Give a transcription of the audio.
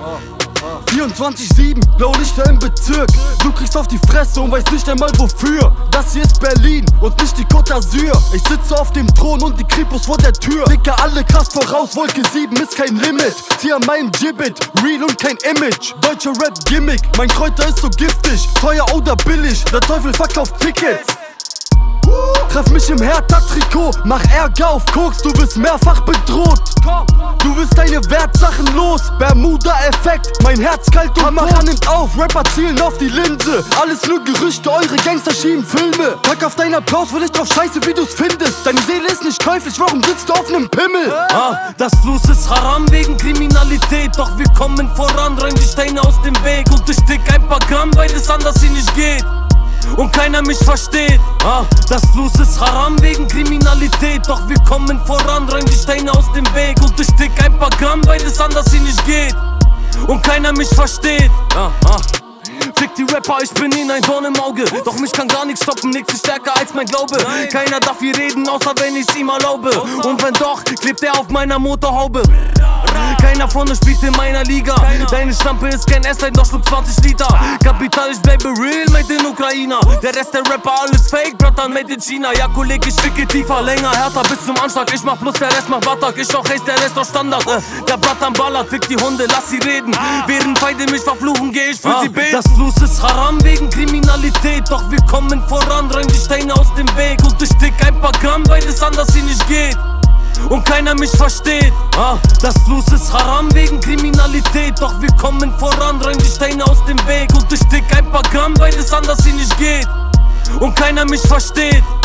24/7, Blaulichter im Bezirk. Du kriegst auf die Fresse und weißt nicht einmal wofür. Das hier ist Berlin und nicht die Côte d'Azur. Ich sitze auf dem Thron und die Kripos vor der Tür. Dicker, alle Kraft voraus, Wolke 7 ist kein Limit. Zieh an meinem Gibbet, real und kein Image. Deutscher Rap-Gimmick, mein Kräuter ist so giftig. Teuer oder billig, der Teufel verkauft Tickets. Treff mich im Hertha-Trikot, mach Ärger auf Koks, du wirst mehrfach bedroht. Du wirst deine Wertsachen los, Bermuda-Effekt, mein Herz kalt und Kamera nimmt auf, Rapper zielen auf die Linse. Alles nur Gerüchte, eure Gangster schieben Filme. Pack auf deinen Applaus, will ich drauf scheiße, wie du's findest. Deine Seele ist nicht käuflich, warum sitzt du auf nem Pimmel? Das Fluss ist haram wegen Kriminalität, doch wir kommen voran, räum die Steine aus dem Weg. Und ich stick ein paar Gramm, weil es anders hier nicht geht und keiner mich versteht. Das Fluss ist haram wegen Kriminalität, doch wir kommen voran, räum die Steine aus dem Weg. Und ich stick ein paar Gramm, weil es anders hier nicht geht und keiner mich versteht. Fick die Rapper, ich bin ihnen ein Dorn im Auge. Doch mich kann gar nichts stoppen, nichts ist stärker als mein Glaube. Keiner darf hier reden, außer wenn ich's ihm erlaube. Und wenn doch, klebt er auf meiner Motorhaube. Keiner von uns spielt in meiner Liga. Deine Stampe ist kein S-Line, doch schluckt 20 Liter. Kapital, ich bleibe real, made in Ukrainer. Der Rest der Rapper, alles fake, Bratan, made in China. Ja, Kollege, ich ficke tiefer, länger, härter bis zum Anschlag. Ich mach plus, der Rest macht Batak. Ich auch Haze, der Rest auch Standard. Der Bratan ballert, fick die Hunde, lass sie reden. Während Feinde mich verfluchen, geh ich für sie beten. Das Fluss ist haram wegen Kriminalität, doch wir kommen voran, räum die Steine aus dem Weg. Und ich stick ein paar Gramm, weil es anders hier nicht geht und keiner mich versteht. Das Fluss ist haram wegen Kriminalität, doch wir kommen voran, räum die Steine aus dem Weg. Und ich stick ein paar Gramm, weil es anders hier nicht geht und keiner mich versteht.